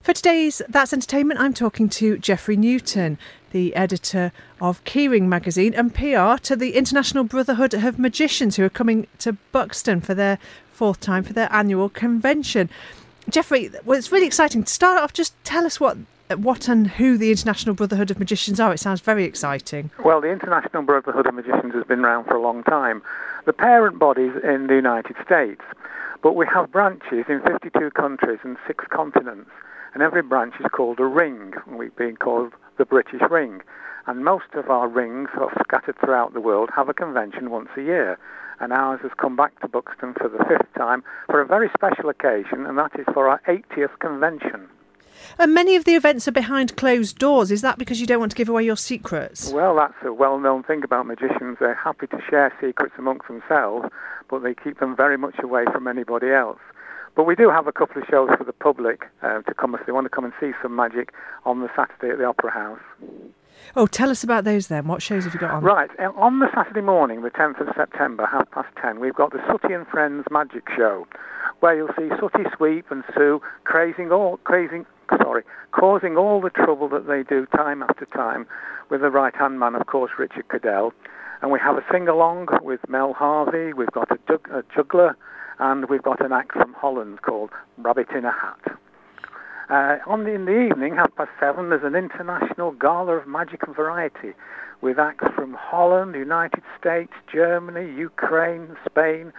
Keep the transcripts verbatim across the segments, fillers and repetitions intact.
For today's That's Entertainment, I'm talking to Geoffrey Newton, the editor of Keyring magazine and P R to the International Brotherhood of Magicians, who are coming to Buxton for their fourth time for their annual convention. Geoffrey, well, it's really exciting. To start off, just tell us what what and who the International Brotherhood of Magicians are. It sounds very exciting. Well, the International Brotherhood of Magicians has been around for a long time. The parent body's in the United States, but we have branches in fifty-two countries and six continents, and every branch is called a ring, we've been called the British Ring. And most of our rings are scattered throughout the world, have a convention once a year. And ours has come back to Buxton for the fifth time for a very special occasion, and that is for our eightieth convention. And many of the events are behind closed doors. Is that because you don't want to give away your secrets? Well, that's a well-known thing about magicians. They're happy to share secrets amongst themselves, but they keep them very much away from anybody else. But we do have a couple of shows for the public uh, to come if they want to come and see some magic on the Saturday at the Opera House. Oh, tell us about those then. What shows have you got on? Right, on the Saturday morning, the tenth of September, half past ten, we've got the Sooty and Friends Magic Show, where you'll see Sooty Sweep and Sue crazing all, crazing, sorry, causing all the trouble that they do time after time with the right-hand man, of course, Richard Cadell. And we have a sing-along with Mel Harvey, we've got a, jug- a juggler, and we've got an act from Holland called Rabbit in a Hat. Uh, on the, in the evening, half past seven, there's an international gala of magic and variety with acts from Holland, United States, Germany, Ukraine, Spain,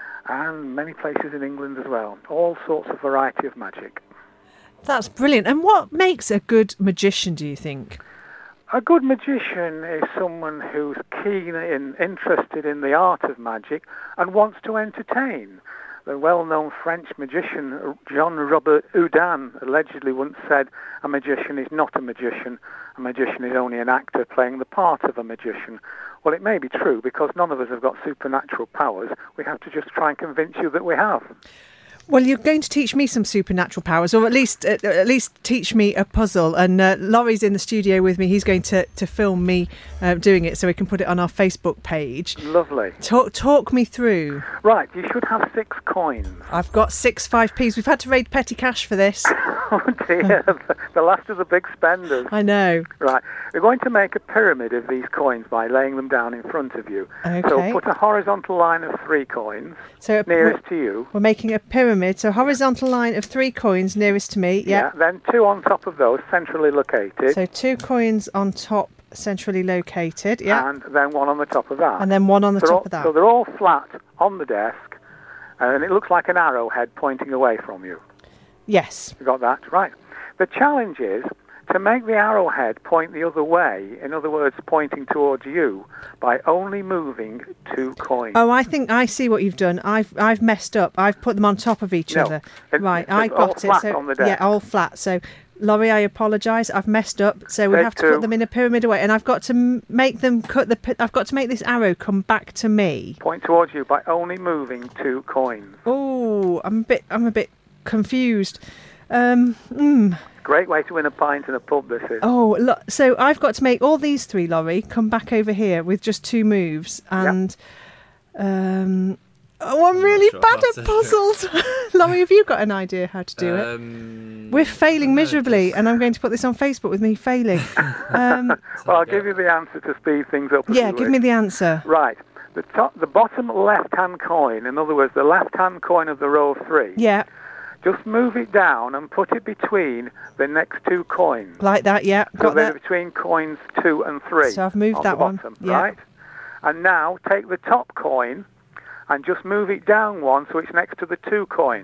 and many places in England as well. All sorts of variety of magic. That's brilliant. And what makes a good magician, do you think? A good magician is someone who's keen and interested in the art of magic and wants to entertain. The well-known French magician Jean-Robert Houdin allegedly once said, "A magician is not a magician. A magician is only an actor playing the part of a magician." Well, it may be true because none of us have got supernatural powers. We have to just try and convince you that we have. Well, you're going to teach me some supernatural powers, or at least uh, at least teach me a puzzle. And uh, Laurie's in the studio with me. He's going to, to film me uh, doing it so we can put it on our Facebook page. Lovely. Talk, talk me through. Right, you should have six coins. I've got six five p's. We've had to raid petty cash for this. Oh dear, the last of the big spenders. I know. Right, we're going to make a pyramid of these coins by laying them down in front of you. Okay. So put a horizontal line of three coins so nearest to you. We're making a pyramid. So horizontal line of three coins nearest to me. Yeah. Yeah. Then two on top of those, centrally located. So two coins on top, centrally located. Yeah. And then one on the top of that. And then one on the they're top all, of that. So they're all flat on the desk, and it looks like an arrowhead pointing away from you. Yes. You got that? Right. The challenge is to make the arrowhead point the other way, in other words, pointing towards you, by only moving two coins. Oh, I think I see what you've done. I've I've messed up. I've put them on top of each no, other. it, Right, it's I all got it. flat So on the desk. yeah, all flat. So Laurie, I apologise. I've messed up. So we Take have to two. put them in a pyramid away, and I've got to m- make them cut the. pi- I've got to make this arrow come back to me. Point towards you by only moving two coins. Oh, I'm a bit. I'm a bit confused. Um. Mm. Great way to win a pint in a pub, this is. Oh, look, so I've got to make all these three, Laurie, come back over here with just two moves. And, yep. um, oh, I'm, I'm really sure bad at puzzles. Laurie, have you got an idea how to do um, it? We're failing miserably, and I'm going to put this on Facebook with me failing. Um, well, I'll give you the answer to speed things up. Yeah, give me the answer. Right. The top, the bottom left-hand coin, in other words, the left-hand coin of the row of three. Yeah. Just move it down and put it between the next two coins. Like that, yeah. So Got they're that. between coins two and three. So I've moved on that the one. bottom, Yeah. Right? And now take the top coin and just move it down one so it's next to the two coins.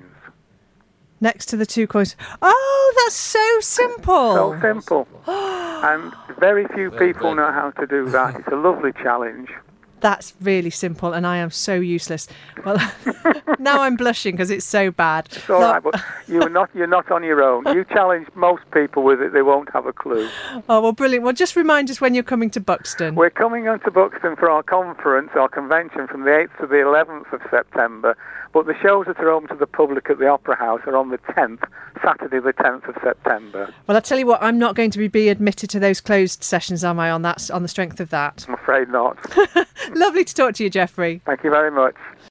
Next to the two coins. Oh, that's so simple. So simple. And very few people know how to do that. It's a lovely challenge. That's really simple, and I am so useless. Well, now I'm blushing because it's so bad. It's all right, but you're not, you're not on your own. You challenge most people with it, they won't have a clue. Oh, well, brilliant. Well, just remind us when you're coming to Buxton. We're coming on to Buxton for our conference, our convention, from the eighth to the eleventh of September, but the shows that are open to the public at the Opera House are on the tenth, Saturday the tenth of September. Well, I'll tell you what, I'm not going to be, be admitted to those closed sessions, am I, on that, on the strength of that? I'm afraid not. Lovely to talk to you, Geoffrey. Thank you very much.